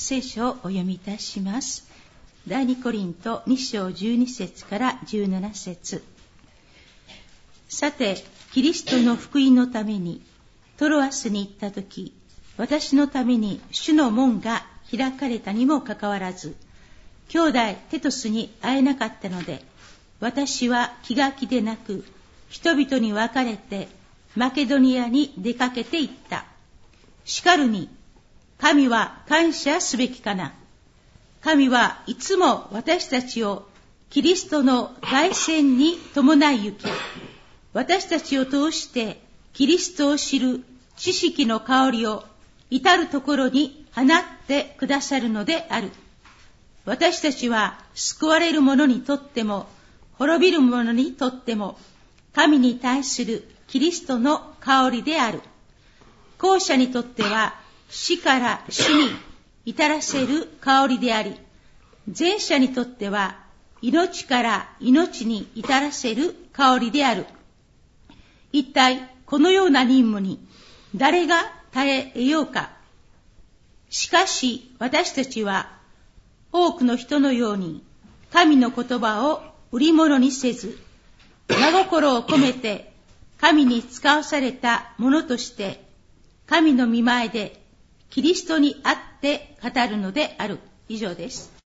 聖書をお読みいたします。第2コリント2章12節から17節。さて、キリストの福音のためにトロアスに行ったとき、私のために主の門が開かれたにもかかわらず、兄弟テトスに会えなかったので、私は気が気でなく、人々に別れてマケドニアに出かけて行った。しかるに、神は感謝すべきかな。神はいつも私たちをキリストの凱旋に伴い行き、私たちを通してキリストを知る知識の香りを至るところに放ってくださるのである。私たちは救われる者にとっても滅びる者にとっても神に対するキリストの香りである。後者にとっては死から死に至らせる香りであり、前者にとっては命から命に至らせる香りである。一体このような任務に誰が耐え得ようか。しかし私たちは多くの人のように神の言葉を売り物にせず、真心を込めて神に使わされたものとして神の御前でキリストにあって語るのである。以上です。